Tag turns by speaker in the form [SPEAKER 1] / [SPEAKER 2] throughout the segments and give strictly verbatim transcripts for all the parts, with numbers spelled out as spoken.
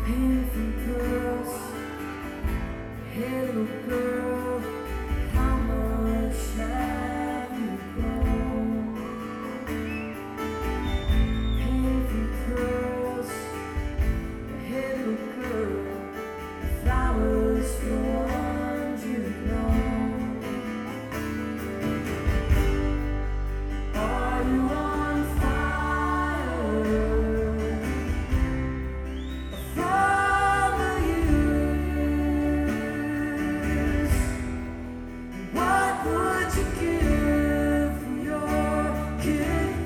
[SPEAKER 1] Painful pearls, hey little girl, how much have you grown? Painful pearls, hey little girl, flowers for ones you've known. Are you on fire? From the years, what would you give for your kid?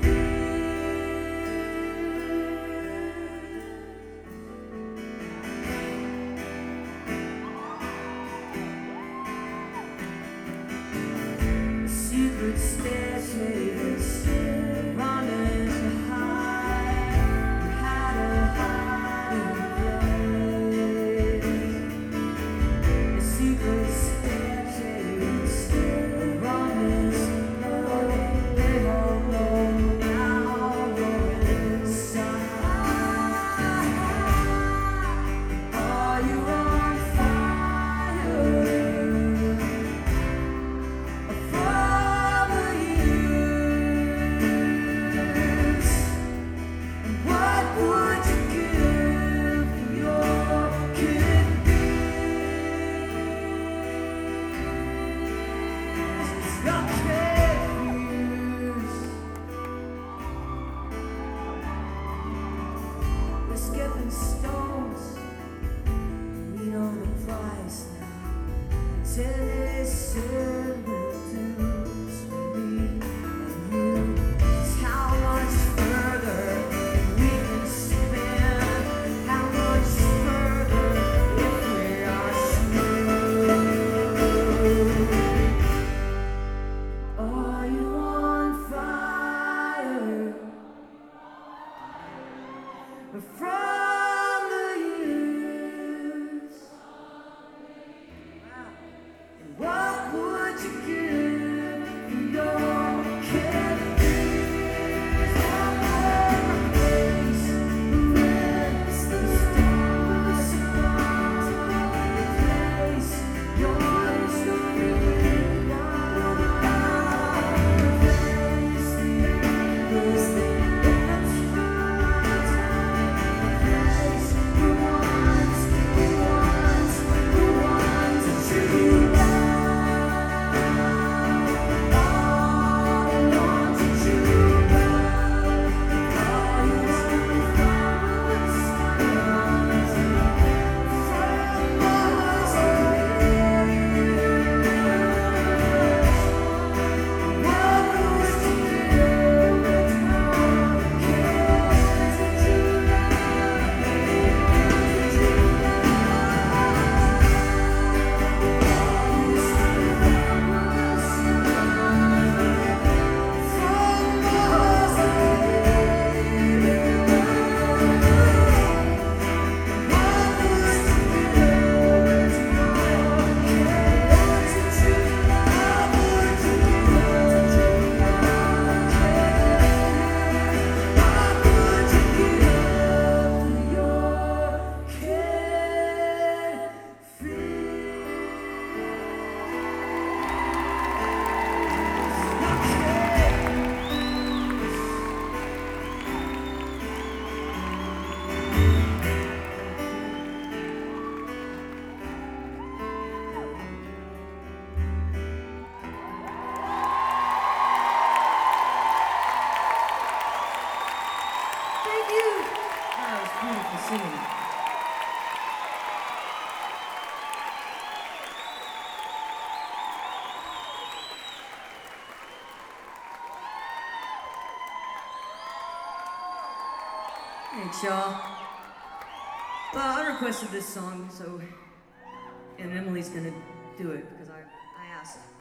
[SPEAKER 1] The secret staircase, running to hide. You had a hiding place. The secret staircase, running slow. They all know now you're inside. Are you on fire? From the years, what would you give for your kidneys? Your kidneys. We're skipping stones. We know the price now. Until it's silver dues for me and you. It's how much further we can spin. How much further if we are smooth. Are you on fire? From the years, and what would you give for your kidneys? Replace, erase the stars above. Replace your history now. Replace the embers that lit your time. Replace the ones, the ones, the ones that you love. All the ones that you love. All you flowers, flowers from us. What would you give for kids that you love? That you Thank you. That was beautiful singing. Thanks, y'all. Well, I requested this song, so and Emily's gonna do it because I, I asked.